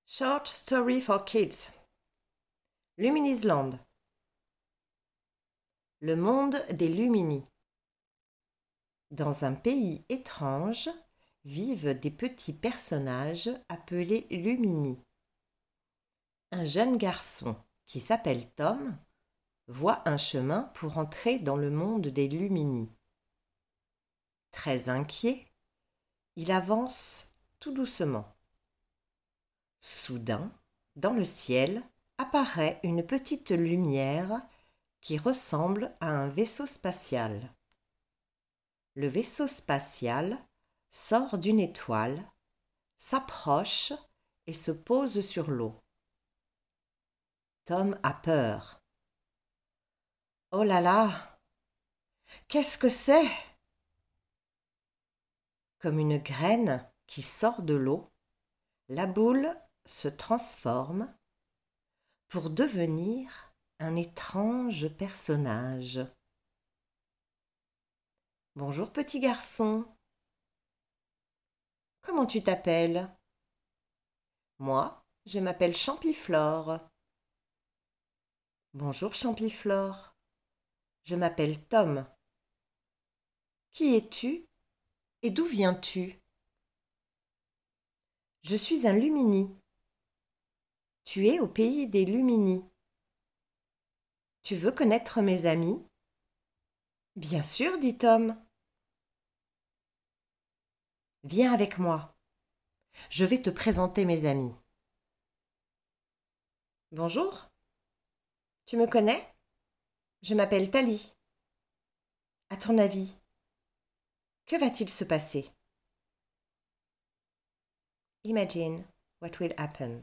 Short Story for Kids. Luminisland. Le monde des Luminis. Dans un pays étrange vivent des petits personnages appelés Luminis. Un jeune garçon qui s'appelle Tom voit un chemin pour entrer dans le monde des Luminis. Très inquiet, il avance tout doucement. Soudain, dans le ciel, apparaît une petite lumière qui ressemble à un vaisseau spatial. Le vaisseau spatial sort d'une étoile, s'approche et se pose sur l'eau. Tom a peur. « Oh là là! Qu'est-ce que c'est ?» Comme une graine qui sort de l'eau, la boule se transforme pour devenir un étrange personnage. « Bonjour petit garçon. Comment tu t'appelles ? » ?»« Moi, je m'appelle Champiflore. »« Bonjour Champiflore. Je m'appelle Tom. »« Qui es-tu et d'où viens-tu ? » ?»« Je suis un Lumini. »« Tu es au pays des Luminis. »« Tu veux connaître mes amis ? » ?»« Bien sûr, dit Tom. »« Viens avec moi. Je vais te présenter mes amis. »« Bonjour. Tu me connais ? Je m'appelle Tali. À ton avis, que va-t-il se passer ? Imagine what will happen.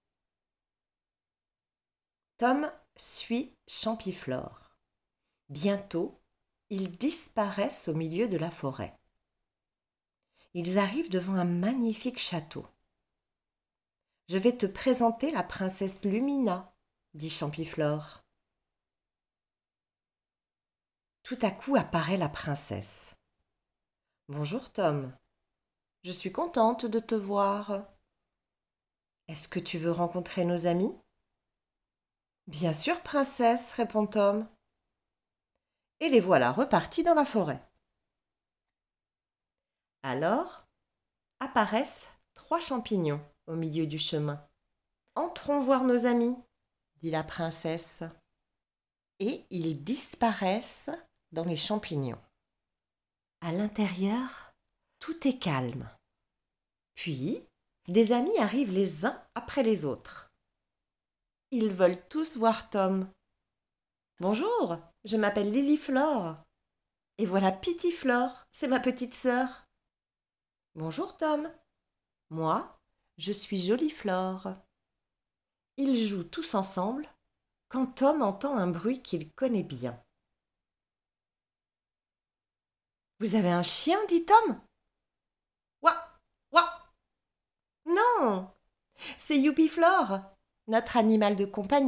Tom suit Champiflore. Bientôt, ils disparaissent au milieu de la forêt. Ils arrivent devant un magnifique château. « Je vais te présenter la princesse Lumina, » dit Champiflore. Tout à coup apparaît la princesse. « Bonjour Tom, je suis contente de te voir. Est-ce que tu veux rencontrer nos amis ? » ?»« Bien sûr, princesse, » répond Tom. Et les voilà repartis dans la forêt. Alors apparaissent 3 champignons au milieu du chemin. « Entrons voir nos amis, » dit la princesse. Et ils disparaissent dans les champignons. À l'intérieur, tout est calme. Puis, des amis arrivent les uns après les autres. Ils veulent tous voir Tom. « Bonjour, je m'appelle Liliflore. Et voilà Pitiflore, c'est ma petite sœur. »« Bonjour Tom. Moi, je suis Joliflore. » Ils jouent tous ensemble quand Tom entend un bruit qu'il connaît bien. « Vous avez un chien, dit Tom. »« Ouah, ouah !»« Non, c'est Youpiflore, notre animal de compagnie. »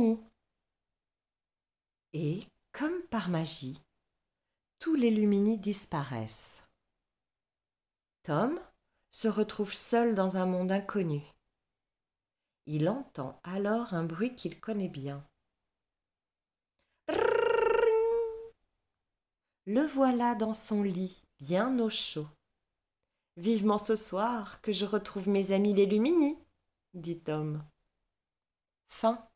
Et, comme par magie, tous les Luminis disparaissent. Tom se retrouve seul dans un monde inconnu. Il entend alors un bruit qu'il connaît bien. Le voilà dans son lit, bien au chaud. « Vivement ce soir que je retrouve mes amis les Luminis, » dit Tom. Fin.